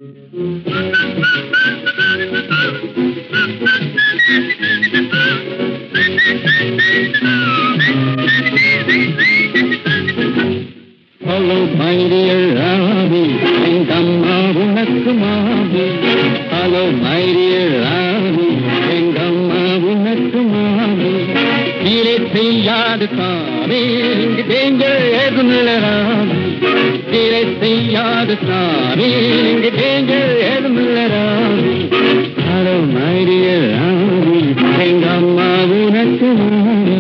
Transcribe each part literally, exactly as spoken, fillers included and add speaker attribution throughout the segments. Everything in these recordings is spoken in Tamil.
Speaker 1: Hello, my dear Ravi, எங்கம்மா உனக்கு மாமி. Hello, my dear Ravi, எங்கம்மா உனக்கு மாமி. கீழே செய்யாது சாமி, இங்கு டேஞ்சர் ஏதும் இல்லை ராமி. கீழே செய்யாது சாமி, இங்கு டேஞ்சர் ஏதும் இல்லை Rami. Hello, my dear Ravi, எங்கம்மா உனக்கு மாமி.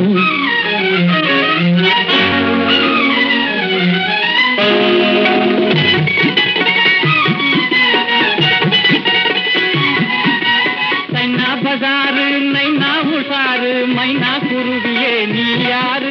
Speaker 1: பஜாரு நைனா உஷாரு மைனா குருவியே நீ யாரு?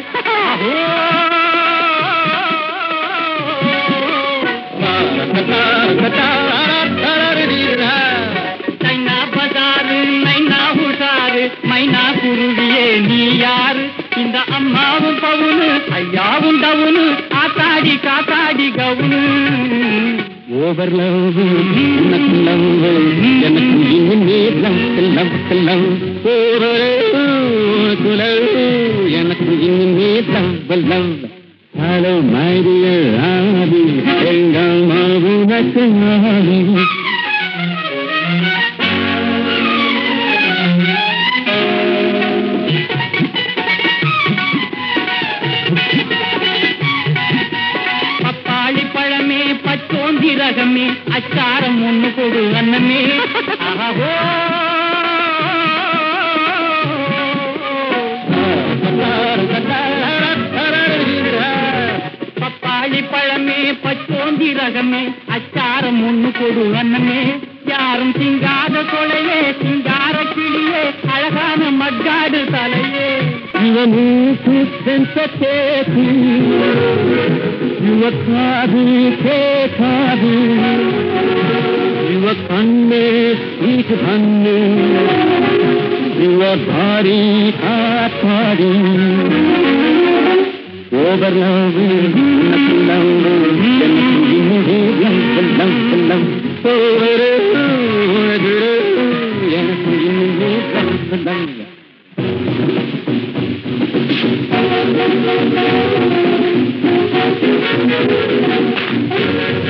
Speaker 1: நைனா பஜாரு நைனா உஷாரு மைனா குருவியே நீ யாரு? இந்த அம்மாவும் பவுனு ஐயாவும் டவுனு ஆத்தாடி காத்தாடி கவுனு. ஓவர் லவ் உனக்கு லவ் எனக்கு இனிமே லவ் லவ் லவ் உனக்கு லவ் எனக்கு இனிமே love love. Hello my dear Aadhi எங்கள் உனக்கு ஆதி. பப்பாளி பழமே பச்சோந்தி ரகமே அச்சாரம் ஒண்ணு கொடு அண்ணமே. பப்பாளி பழமே பச்சோந்தி ரகமே அச்சாரம் ஒண்ணு கொடு அண்ணமே. யாரும் சிங்காத கொலையே சிங்கார கிளியே அழகான மட்காடு தலையே. இவனுக்கு சென்சேத்தி யுவ காது கேட்காது யுவ கண்ணே ஈக்கு கண்ணே யுவ பாரி காத்தாடி. ஓவர் லவ் உனக்கு லவ் எனக்கு இனிமே லவ் லவ் லவ் ஓவர் எனக்கு இனிமே லவ் லவ். Thank you.